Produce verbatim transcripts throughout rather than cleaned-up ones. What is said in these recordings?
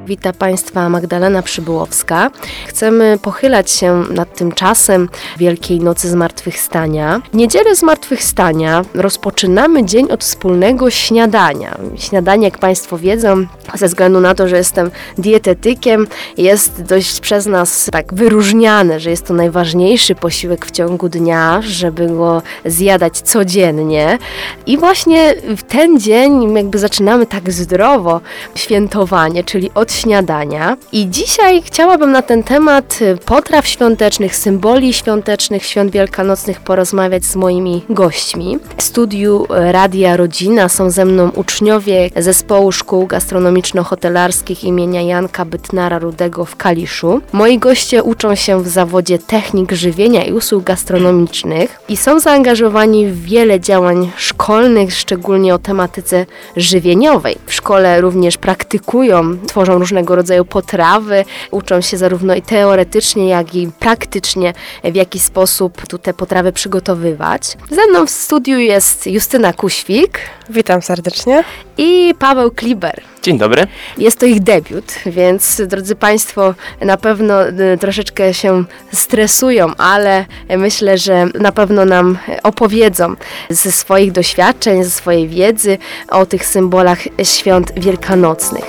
Wita Państwa Magdalena Przybyłowska. Chcemy pochylać się nad tym czasem Wielkiej Nocy Zmartwychwstania. W Niedzielę Zmartwychwstania rozpoczynamy dzień od wspólnego śniadania. Śniadanie, jak Państwo wiedzą, ze względu na to, że jestem dietetykiem, jest dość przez nas tak wyróżniane, że jest to najważniejszy posiłek w ciągu dnia, żeby go zjadać codziennie. I właśnie w ten dzień jakby zaczynamy tak zdrowo świętowanie, czyli od śniadania. I dzisiaj chciałabym na ten temat potraw świątecznych, symboli świątecznych, świąt wielkanocnych porozmawiać z moimi gośćmi. W studiu Radia Rodzina są ze mną uczniowie Zespołu Szkół Gastronomiczno-Hotelarskich imienia Janka Bytnara-Rudego w Kaliszu. Moi goście uczą się w zawodzie technik żywienia i usług gastronomicznych i są zaangażowani w wiele działań szkolnych, szczególnie o tematyce żywieniowej. W szkole również praktykują, tworzą różnego rodzaju potrawy, uczą się zarówno i teoretycznie, jak i praktycznie, w jaki sposób tu te potrawy przygotowywać. Ze mną w studiu jest Justyna Kuświk. Witam serdecznie. I Paweł Kliber. Dzień dobry. Jest to ich debiut, więc drodzy Państwo, na pewno troszeczkę się stresują, ale myślę, że na pewno nam opowiedzą ze swoich doświadczeń, ze swojej wiedzy o tych symbolach świąt wielkanocnych.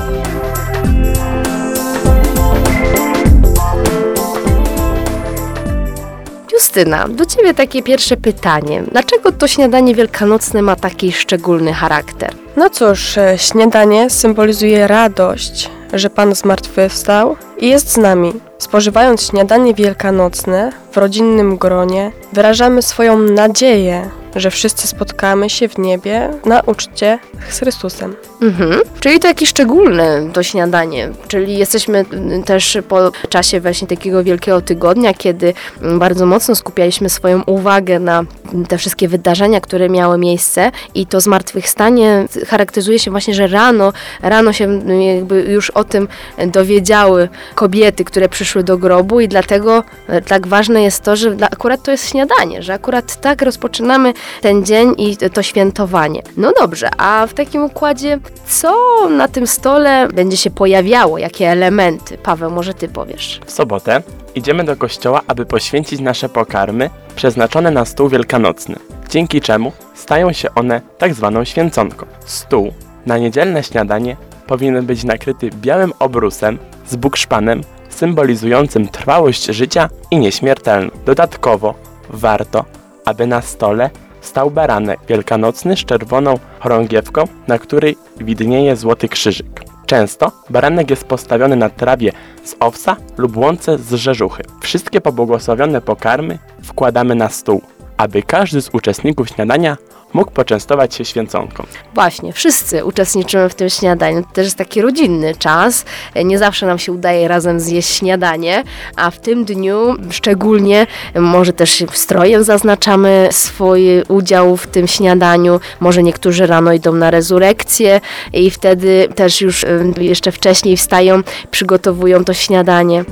Justyna, do Ciebie takie pierwsze pytanie. Dlaczego to śniadanie wielkanocne ma taki szczególny charakter? No cóż, śniadanie symbolizuje radość, że Pan zmartwychwstał i jest z nami. Spożywając śniadanie wielkanocne w rodzinnym gronie, wyrażamy swoją nadzieję, że wszyscy spotkamy się w niebie na uczcie z Chrystusem. Mhm. Czyli to jakieś szczególne to śniadanie, czyli jesteśmy też po czasie właśnie takiego Wielkiego Tygodnia, kiedy bardzo mocno skupialiśmy swoją uwagę na te wszystkie wydarzenia, które miały miejsce i to zmartwychwstanie charakteryzuje się właśnie, że rano, rano się jakby już o tym dowiedziały kobiety, które przyszły do grobu i dlatego tak ważne jest to, że akurat to jest śniadanie, że akurat tak rozpoczynamy ten dzień i to świętowanie. No dobrze, a w takim układzie co na tym stole będzie się pojawiało? Jakie elementy? Paweł, może Ty powiesz. W sobotę idziemy do kościoła, aby poświęcić nasze pokarmy przeznaczone na stół wielkanocny, dzięki czemu stają się one tak zwaną święconką. Stół na niedzielne śniadanie powinien być nakryty białym obrusem z bukszpanem symbolizującym trwałość życia i nieśmiertelność. Dodatkowo warto, aby na stole stał baranek wielkanocny z czerwoną chorągiewką, na której widnieje złoty krzyżyk. Często baranek jest postawiony na trawie z owsa lub łące z rzeżuchy. Wszystkie pobłogosławione pokarmy wkładamy na stół, aby każdy z uczestników śniadania mógł poczęstować się święconką. Właśnie, wszyscy uczestniczymy w tym śniadaniu. To też jest taki rodzinny czas. Nie zawsze nam się udaje razem zjeść śniadanie, a w tym dniu szczególnie może też strojem zaznaczamy swój udział w tym śniadaniu. Może niektórzy rano idą na rezurekcję i wtedy też już jeszcze wcześniej wstają, przygotowują to śniadanie.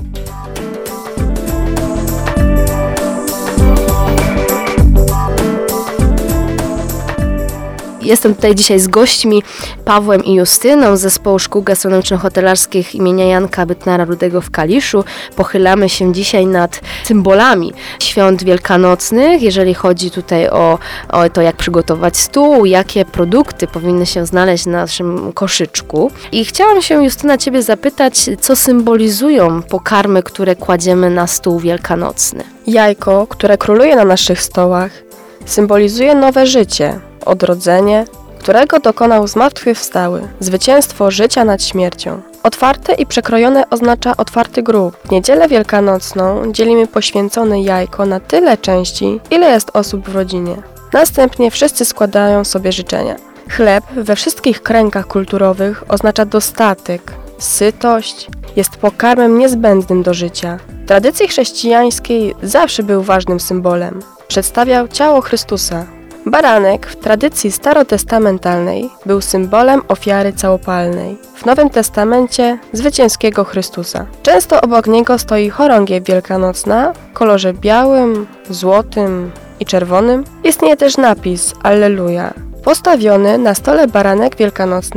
Jestem tutaj dzisiaj z gośćmi Pawłem i Justyną z Zespołu Szkół Gastronomiczno-Hotelarskich imienia Janka Bytnara-Rudego w Kaliszu. Pochylamy się dzisiaj nad symbolami świąt wielkanocnych, jeżeli chodzi tutaj o, o to, jak przygotować stół, jakie produkty powinny się znaleźć na naszym koszyczku. I chciałam się, Justyna, Ciebie zapytać, co symbolizują pokarmy, które kładziemy na stół wielkanocny? Jajko, które króluje na naszych stołach, symbolizuje nowe życie, odrodzenie, którego dokonał zmartwychwstały, zwycięstwo życia nad śmiercią. Otwarte i przekrojone oznacza otwarty grób. W niedzielę wielkanocną dzielimy poświęcone jajko na tyle części, ile jest osób w rodzinie. Następnie wszyscy składają sobie życzenia. Chleb we wszystkich kręgach kulturowych oznacza dostatek, sytość, jest pokarmem niezbędnym do życia. W tradycji chrześcijańskiej zawsze był ważnym symbolem. Przedstawiał ciało Chrystusa. Baranek w tradycji starotestamentalnej był symbolem ofiary całopalnej. W Nowym Testamencie zwycięskiego Chrystusa. Często obok niego stoi chorągiew wielkanocna w kolorze białym, złotym i czerwonym. Istnieje też napis Alleluja. Postawiony na stole baranek wielkanocny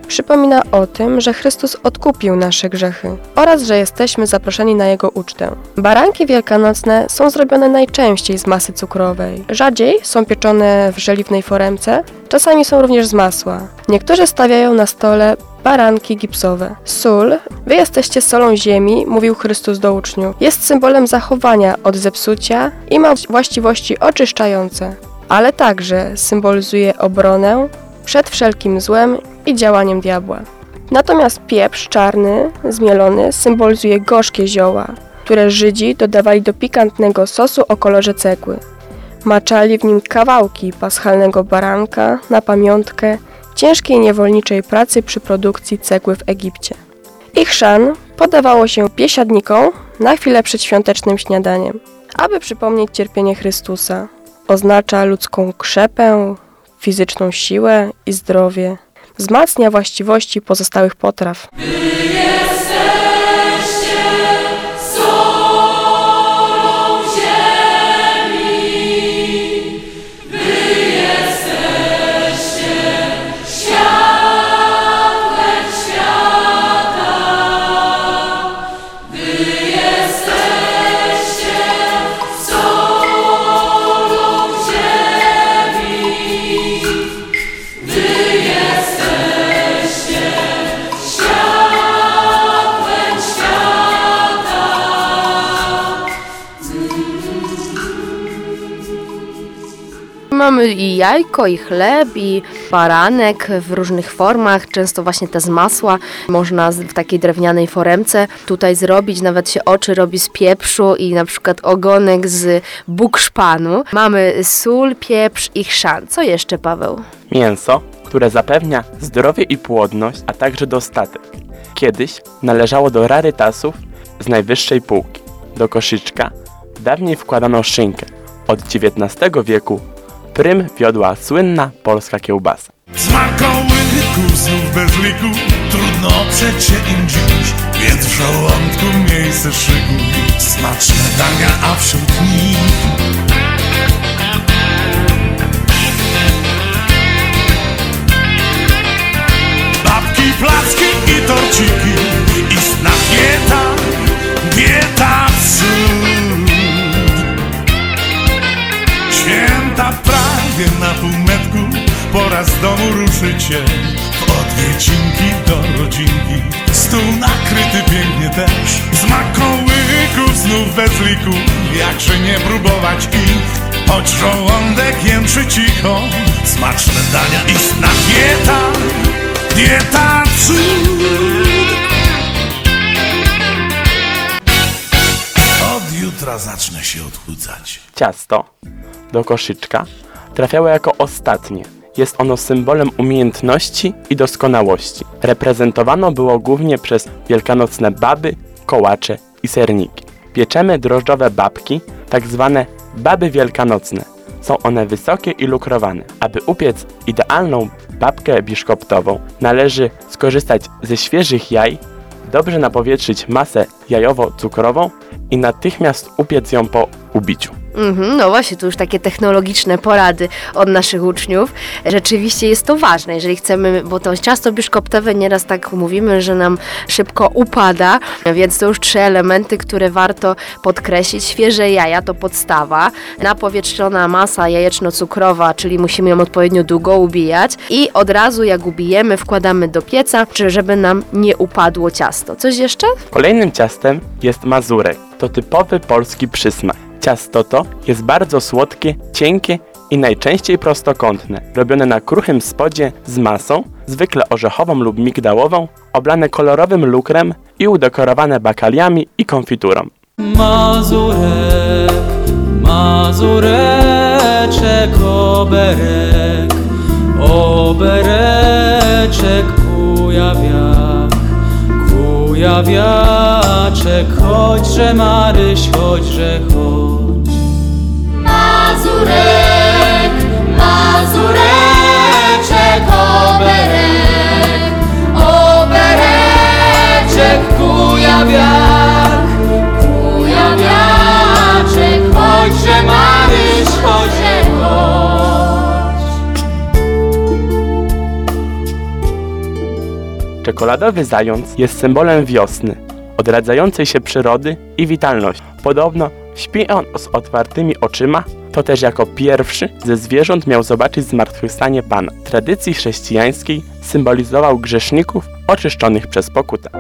Przypomina o tym, że Chrystus odkupił nasze grzechy oraz że jesteśmy zaproszeni na Jego ucztę. Baranki wielkanocne są zrobione najczęściej z masy cukrowej. Rzadziej są pieczone w żeliwnej foremce, czasami są również z masła. Niektórzy stawiają na stole baranki gipsowe. Sól, wy jesteście solą ziemi, mówił Chrystus do uczniów. Jest symbolem zachowania od zepsucia i ma właściwości oczyszczające, ale także symbolizuje obronę przed wszelkim złem i działaniem diabła. Natomiast pieprz czarny, zmielony, symbolizuje gorzkie zioła, które Żydzi dodawali do pikantnego sosu o kolorze cegły. Maczali w nim kawałki paschalnego baranka na pamiątkę ciężkiej niewolniczej pracy przy produkcji cegły w Egipcie. Ich chrzan podawało się biesiadnikom na chwilę przed świątecznym śniadaniem, aby przypomnieć cierpienie Chrystusa. Oznacza ludzką krzepę, fizyczną siłę i zdrowie. Wzmacnia właściwości pozostałych potraw. Mamy i jajko, i chleb, i baranek w różnych formach, często właśnie te z masła. Można w takiej drewnianej foremce tutaj zrobić, nawet się oczy robi z pieprzu i na przykład ogonek z bukszpanu. Mamy sól, pieprz i chrzan. Co jeszcze, Paweł? Mięso, które zapewnia zdrowie i płodność, a także dostatek. Kiedyś należało do rarytasów z najwyższej półki. Do koszyczka dawniej wkładano szynkę. Od dziewiętnastego wieku prym wiodła słynna polska kiełbasa. Smakołyków znów bez liku, trudno oprzeć się im dziś, więc w żołądku miejsce szykuj. Smaczne dania, a wśród nich babki, placki i torciki, istna dieta, dieta cud. Święta prawie na półmetku, pora z domu ruszycie w odwiedzinki do rodzinki. Stół nakryty pięknie też, smakołyków znów bez liku, jakże nie próbować ich, choć żołądek jęczy cicho. Smaczne dania, istna dieta, dieta cud. Od jutra zacznę się odchudzać. Ciasto do koszyczka trafiało jako ostatnie. Jest ono symbolem umiejętności i doskonałości. Reprezentowano było głównie przez wielkanocne baby, kołacze i serniki. Pieczemy drożdżowe babki, tak zwane baby wielkanocne. Są one wysokie i lukrowane. Aby upiec idealną babkę biszkoptową, należy skorzystać ze świeżych jaj, dobrze napowietrzyć masę jajowo-cukrową i natychmiast upiec ją po ubiciu. Mhm, no właśnie, tu już takie technologiczne porady od naszych uczniów. Rzeczywiście jest to ważne, jeżeli chcemy, bo to ciasto biszkoptowe nieraz tak mówimy, że nam szybko upada, więc to już trzy elementy, które warto podkreślić. Świeże jaja to podstawa, napowietrzona masa jajeczno-cukrowa, czyli musimy ją odpowiednio długo ubijać i od razu jak ubijemy, wkładamy do pieca, żeby nam nie upadło ciasto. Coś jeszcze? Kolejnym ciastem jest mazurek. To typowy polski przysmak. Ciasto to jest bardzo słodkie, cienkie i najczęściej prostokątne, robione na kruchym spodzie z masą, zwykle orzechową lub migdałową, oblane kolorowym lukrem i udekorowane bakaliami i konfiturą. Mazurek, mazureczek, oberek, obereczek, kujawiak, kujawiaczek, chodźże Maryś, chodźże chodź. Mazurek, mazureczek, oberek, obereczek, kujawiak, kujawiaczek, chodźże Maryś, chodźże chodź. Czekoladowy zając jest symbolem wiosny, odradzającej się przyrody i witalności. Podobno śpi on z otwartymi oczyma, to też jako pierwszy ze zwierząt miał zobaczyć zmartwychwstanie Pana. W tradycji chrześcijańskiej symbolizował grzeszników oczyszczonych przez pokutę.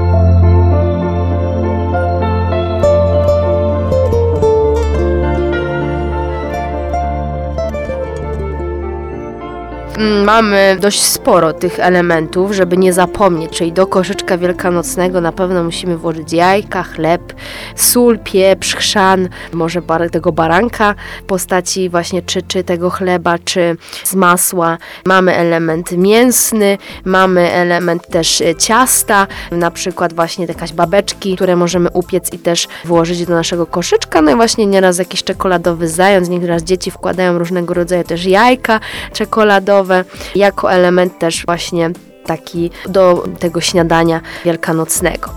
Mamy dość sporo tych elementów, żeby nie zapomnieć, czyli do koszyczka wielkanocnego na pewno musimy włożyć jajka, chleb, sól, pieprz, chrzan, może bar- tego baranka w postaci właśnie czy, czy tego chleba, czy z masła. Mamy element mięsny, mamy element też ciasta, na przykład właśnie jakaś babeczki, które możemy upiec i też włożyć do naszego koszyczka. No i właśnie nieraz jakiś czekoladowy zając, nieraz dzieci wkładają różnego rodzaju też jajka czekoladowe, jako element też właśnie taki do tego śniadania wielkanocnego.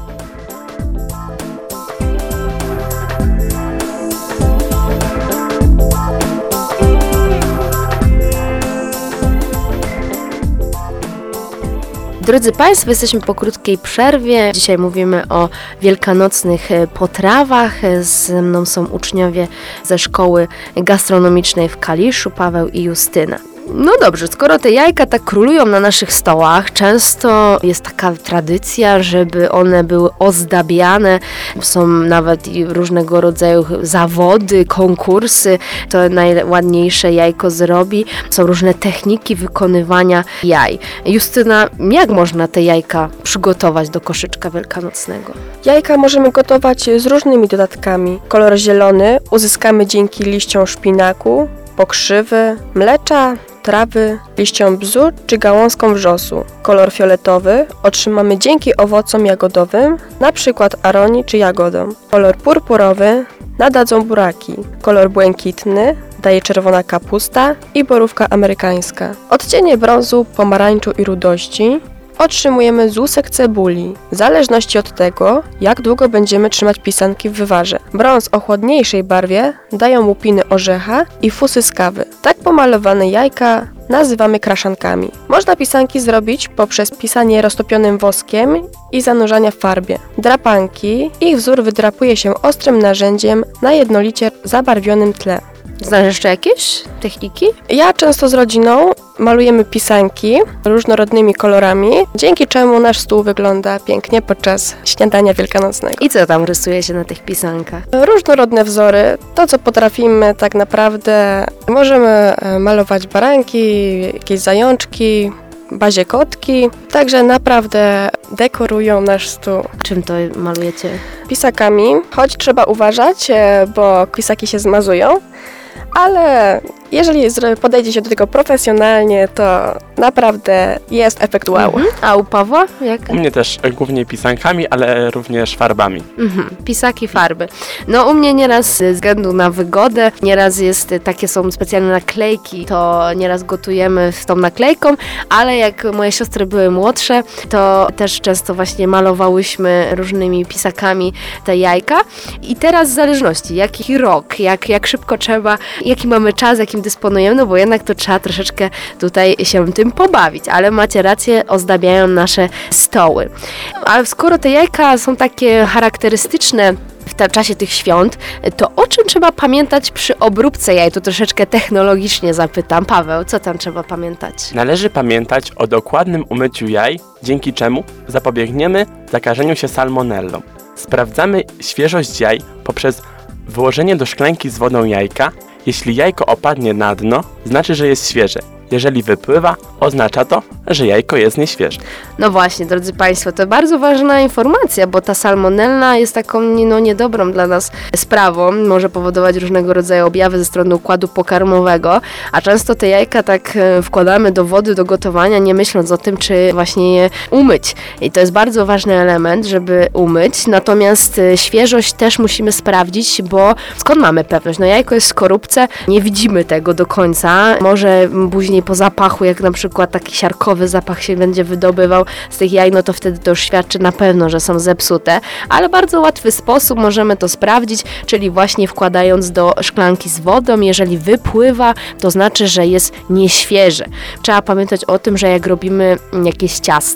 Drodzy Państwo, jesteśmy po krótkiej przerwie. Dzisiaj mówimy o wielkanocnych potrawach. Ze mną są uczniowie ze szkoły gastronomicznej w Kaliszu, Paweł i Justyna. No dobrze, skoro te jajka tak królują na naszych stołach, często jest taka tradycja, żeby one były ozdabiane. Są nawet i różnego rodzaju zawody, konkursy. To najładniejsze jajko zrobi. Są różne techniki wykonywania jaj. Justyna, jak można te jajka przygotować do koszyczka wielkanocnego? Jajka możemy gotować z różnymi dodatkami. Kolor zielony uzyskamy dzięki liściom szpinaku, pokrzywy, mlecza, trawy, liściom bzu czy gałązkom wrzosu. Kolor fioletowy otrzymamy dzięki owocom jagodowym, na przykład aronii czy jagodom. Kolor purpurowy nadadzą buraki. Kolor błękitny daje czerwona kapusta i borówka amerykańska. Odcienie brązu, pomarańczu i rudości otrzymujemy z łusek cebuli, w zależności od tego, jak długo będziemy trzymać pisanki w wywarze. Brąz o chłodniejszej barwie dają łupiny orzecha i fusy z kawy. Tak pomalowane jajka nazywamy kraszankami. Można pisanki zrobić poprzez pisanie roztopionym woskiem i zanurzania w farbie. Drapanki, ich wzór wydrapuje się ostrym narzędziem na jednolicie zabarwionym tle. Znasz jeszcze jakieś techniki? Ja często z rodziną malujemy pisanki różnorodnymi kolorami, dzięki czemu nasz stół wygląda pięknie podczas śniadania wielkanocnego. I co tam rysuje się na tych pisankach? Różnorodne wzory, to co potrafimy tak naprawdę. Możemy malować baranki, jakieś zajączki, bazie kotki, także naprawdę dekorują nasz stół. Czym to malujecie? Pisakami, choć trzeba uważać, bo pisaki się zmazują, ale jeżeli podejdzie się do tego profesjonalnie, to naprawdę jest efekt wow. Mhm. A u Pawła? Jak? U mnie też głównie pisankami, ale również farbami. Mhm. Pisaki, farby. No u mnie nieraz ze względu na wygodę, nieraz jest, takie są specjalne naklejki, to nieraz gotujemy z tą naklejką, ale jak moje siostry były młodsze, to też często właśnie malowałyśmy różnymi pisakami te jajka. I teraz w zależności, jaki rok, jak, jak szybko trzeba, jaki mamy czas, jakim dysponujemy, no bo jednak to trzeba troszeczkę tutaj się tym pobawić, ale macie rację, ozdabiają nasze stoły. Ale skoro te jajka są takie charakterystyczne w ta- czasie tych świąt, to o czym trzeba pamiętać przy obróbce jaj? To troszeczkę technologicznie zapytam. Paweł, co tam trzeba pamiętać? Należy pamiętać o dokładnym umyciu jaj, dzięki czemu zapobiegniemy zakażeniu się salmonellą. Sprawdzamy świeżość jaj poprzez włożenie do szklanki z wodą jajka. Jeśli jajko opadnie na dno, znaczy, że jest świeże. Jeżeli wypływa, oznacza to, że jajko jest nieświeże. No właśnie, drodzy Państwo, to bardzo ważna informacja, bo ta salmonella jest taką no, niedobrą dla nas sprawą. Może powodować różnego rodzaju objawy ze strony układu pokarmowego, a często te jajka tak wkładamy do wody, do gotowania, nie myśląc o tym, czy właśnie je umyć. I to jest bardzo ważny element, żeby umyć. Natomiast świeżość też musimy sprawdzić, bo skąd mamy pewność? No jajko jest w skorupce, nie widzimy tego do końca. Może później po zapachu, jak na przykład taki siarkowy zapach się będzie wydobywał z tych jaj, no to wtedy to już świadczy na pewno, że są zepsute, ale bardzo łatwy sposób możemy to sprawdzić, czyli właśnie wkładając do szklanki z wodą, jeżeli wypływa, to znaczy, że jest nieświeże. Trzeba pamiętać o tym, że jak robimy jakieś ciasta,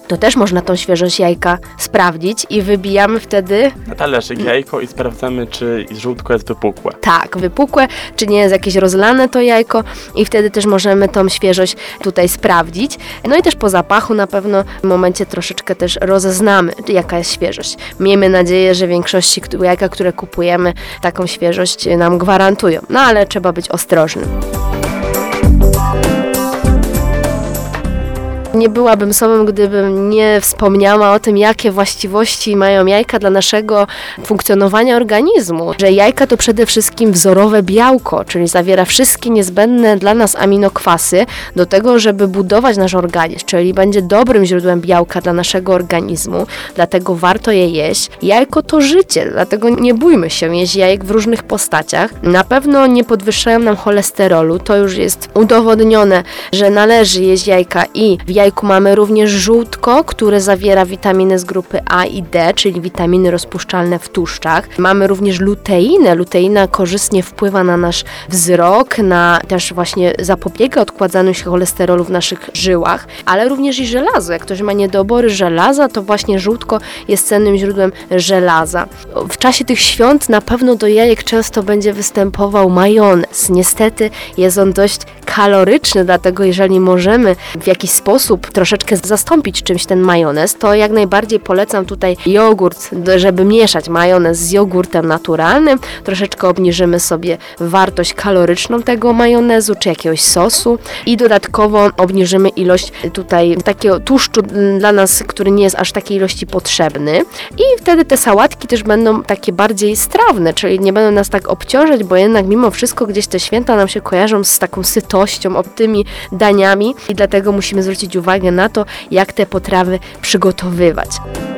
to też można tą świeżość jajka sprawdzić i wybijamy wtedy, Na talerzyk jajko i sprawdzamy, czy żółtko jest wypukłe. tak, wypukłe, czy nie jest jakieś rozlane to jajko i wtedy też możemy tą świeżość tutaj sprawdzić. No i też po zapachu na pewno w momencie troszeczkę też rozeznamy, jaka jest świeżość. Miejmy nadzieję, że w większości jajka, które kupujemy, taką świeżość nam gwarantują. No ale trzeba być ostrożnym. Nie byłabym sobą, gdybym nie wspomniała o tym, jakie właściwości mają jajka dla naszego funkcjonowania organizmu. Że jajka to przede wszystkim wzorowe białko, czyli zawiera wszystkie niezbędne dla nas aminokwasy do tego, żeby budować nasz organizm, czyli będzie dobrym źródłem białka dla naszego organizmu, dlatego warto je jeść. Jajko to życie, dlatego nie bójmy się jeść jajek w różnych postaciach. Na pewno nie podwyższają nam cholesterolu, to już jest udowodnione, że należy jeść jajka i w jajku mamy również żółtko, które zawiera witaminy z grupy A i D, czyli witaminy rozpuszczalne w tłuszczach. Mamy również luteinę. Luteina korzystnie wpływa na nasz wzrok, na też właśnie zapobiega odkładzaniu się cholesterolu w naszych żyłach, ale również i żelazo. Jak ktoś ma niedobory żelaza, to właśnie żółtko jest cennym źródłem żelaza. W czasie tych świąt na pewno do jajek często będzie występował majonez. Niestety jest on dość kaloryczny, dlatego jeżeli możemy w jakiś sposób troszeczkę zastąpić czymś ten majonez, to jak najbardziej polecam tutaj jogurt, żeby mieszać majonez z jogurtem naturalnym. Troszeczkę obniżymy sobie wartość kaloryczną tego majonezu czy jakiegoś sosu i dodatkowo obniżymy ilość tutaj takiego tłuszczu dla nas, który nie jest aż takiej ilości potrzebny i wtedy te sałatki też będą takie bardziej strawne, czyli nie będą nas tak obciążać, bo jednak mimo wszystko gdzieś te święta nam się kojarzą z taką sytością, optymi daniami i dlatego musimy zwrócić uwagę na to, jak te potrawy przygotowywać.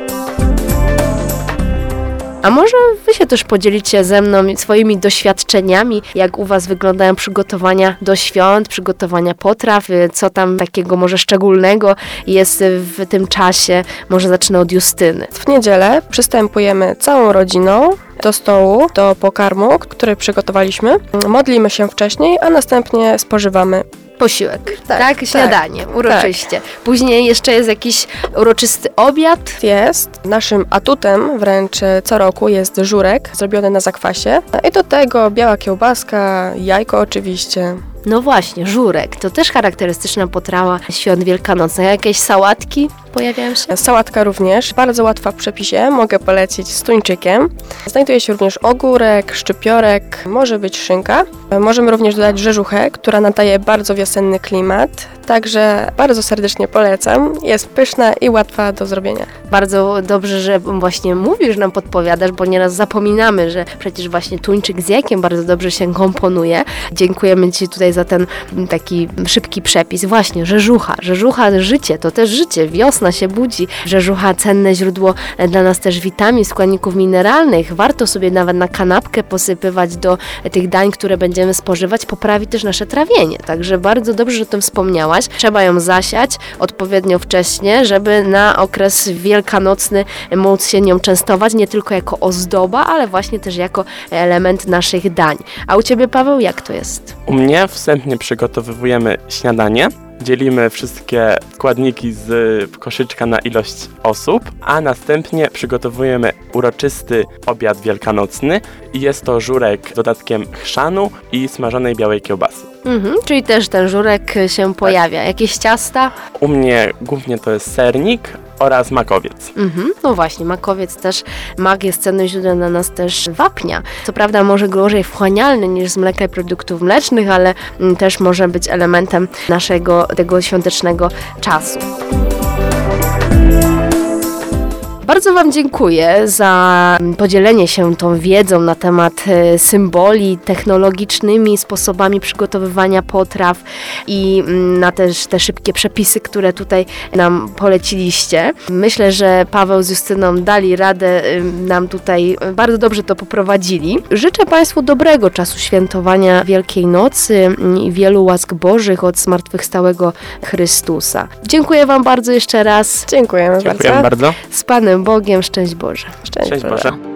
A może Wy się też podzielicie ze mną swoimi doświadczeniami, jak u Was wyglądają przygotowania do świąt, przygotowania potraw, co tam takiego może szczególnego jest w tym czasie. Może zacznę od Justyny. W niedzielę przystępujemy całą rodziną do stołu, do pokarmu, który przygotowaliśmy. Modlimy się wcześniej, a następnie spożywamy. Posiłek, tak? Tak, Śniadanie, uroczyście. Później jeszcze jest jakiś uroczysty obiad. Jest. Naszym atutem wręcz co roku jest żurek zrobiony na zakwasie. I do tego biała kiełbaska, jajko oczywiście. No właśnie, żurek. To też charakterystyczna potrawa świąt wielkanocnych. Jakieś sałatki pojawiają się? Sałatka również, bardzo łatwa w przepisie, mogę polecić z tuńczykiem. Znajduje się również ogórek, szczypiorek, może być szynka. Możemy również dodać rzeżuchę, która nadaje bardzo wiosenny klimat, także bardzo serdecznie polecam. Jest pyszna i łatwa do zrobienia. Bardzo dobrze, że właśnie mówisz, nam podpowiadasz, bo nieraz zapominamy, że przecież właśnie tuńczyk z jajkiem bardzo dobrze się komponuje. Dziękujemy Ci tutaj za ten taki szybki przepis. Właśnie, rzeżucha. Rzeżucha, życie, to też życie. Wiosna się budzi. Rzeżucha, cenne źródło dla nas też witamin, składników mineralnych. Warto sobie nawet na kanapkę posypywać do tych dań, które będziemy spożywać. Poprawi też nasze trawienie. Także bardzo dobrze, że o tym wspomniałaś. Trzeba ją zasiać odpowiednio wcześnie, żeby na okres wielkanocny móc się nią częstować, nie tylko jako ozdoba, ale właśnie też jako element naszych dań. A u Ciebie, Paweł, jak to jest? U mnie wstępnie przygotowujemy śniadanie. Dzielimy wszystkie składniki z koszyczka na ilość osób, a następnie przygotowujemy uroczysty obiad wielkanocny i jest to żurek z dodatkiem chrzanu i smażonej białej kiełbasy. Mhm, czyli też ten żurek się pojawia. Jakieś ciasta? U mnie głównie to jest sernik oraz makowiec. Mhm, no właśnie, makowiec też, mak jest cennym źródłem dla nas też wapnia. Co prawda może gorzej wchłanialny niż z mleka i produktów mlecznych, ale mm, też może być elementem naszego tego świątecznego czasu. Bardzo Wam dziękuję za podzielenie się tą wiedzą na temat symboli, technologicznymi sposobami przygotowywania potraw i na też te szybkie przepisy, które tutaj nam poleciliście. Myślę, że Paweł z Justyną dali radę, nam tutaj bardzo dobrze to poprowadzili. Życzę Państwu dobrego czasu świętowania Wielkiej Nocy i wielu łask Bożych od zmartwychwstałego Chrystusa. Dziękuję Wam bardzo jeszcze raz. Dziękujemy, Dziękujemy bardzo. bardzo. Z Panem Bogiem, szczęść Boże. Szczęść Szczęść Boże. Boże.